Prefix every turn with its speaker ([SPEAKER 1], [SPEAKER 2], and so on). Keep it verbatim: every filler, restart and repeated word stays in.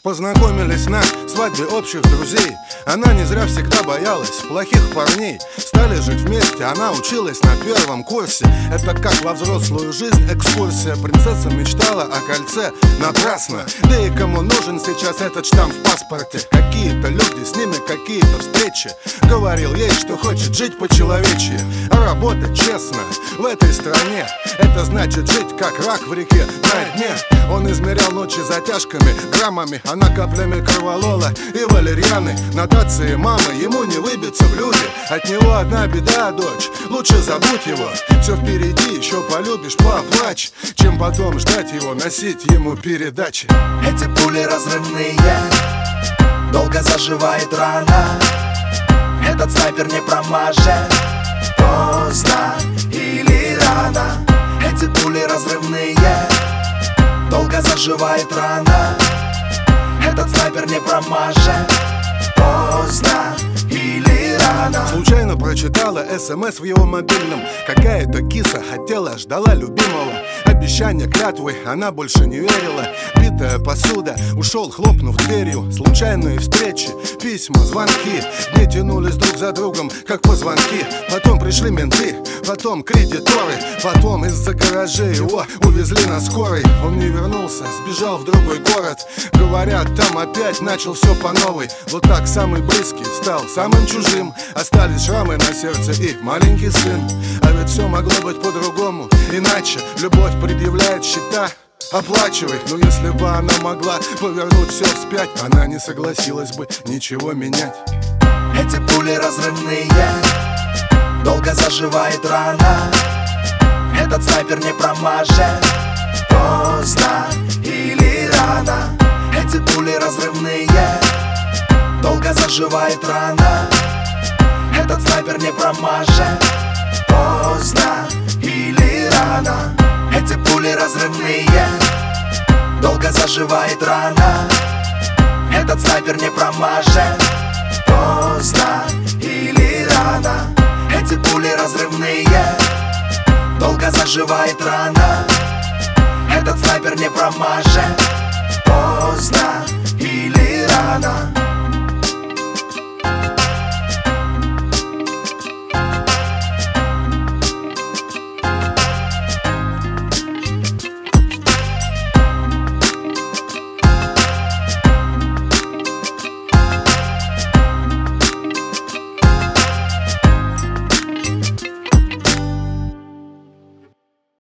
[SPEAKER 1] Познакомились на свадьбе общих друзей. Она не зря всегда боялась плохих парней. Стали жить вместе, она училась на первом курсе. Это как во взрослую жизнь экскурсия. Принцесса мечтала о кольце напрасно. Да и кому нужен сейчас этот штамп в паспорте? Какие-то люди, с ними какие-то встречи. Говорил ей, что хочет жить по-человечьи, а работать честно в этой стране. Это значит жить как рак в реке на дне. Он измерял ночи затяжками, граммами, она каплями кроволола и валерьяны. Нотации мамы, ему не выбиться в люди. От него одна беда, дочь, лучше забудь его. Все впереди, еще полюбишь, поплачь, чем потом ждать его, носить ему передачи.
[SPEAKER 2] Эти пули разрывные, долго заживает рана. Этот снайпер не промажет, поздно или рано. Эти пули разрывные, долго заживает рана. Этот снайпер не промажет, поздно или рано.
[SPEAKER 1] Случайно прочитала СМС в его мобильном. Какая-то киса хотела, ждала любимого. Обещания, клятвы, она больше не верила. Битая посуда, ушел, хлопнув дверью. Случайные встречи, письма, звонки. Дни тянулись друг за другом, как позвонки. Потом пришли менты, потом кредиторы. Потом из-за гаражей его увезли на скорой. Он не вернулся, сбежал в другой город. Говорят, там опять начал все по новой. Вот так самый близкий стал самым чужим. Остались шрамы на сердце и маленький сын. А ведь все могло быть по-другому, иначе. Любовь предъявляет счета, оплачивай. Но если бы она могла повернуть все вспять, она не согласилась бы ничего менять.
[SPEAKER 2] Эти пули разрывные, долго заживает рана. Этот снайпер не промажет, поздно или рано. Эти пули разрывные, долго заживает рана. Этот снайпер не промажет, поздно или рано. Эти пули разрывные, долго заживает рана. Этот снайпер не промажет, поздно или рано. Эти пули разрывные, долго заживает рана. Этот снайпер не промажет, поздно или рано.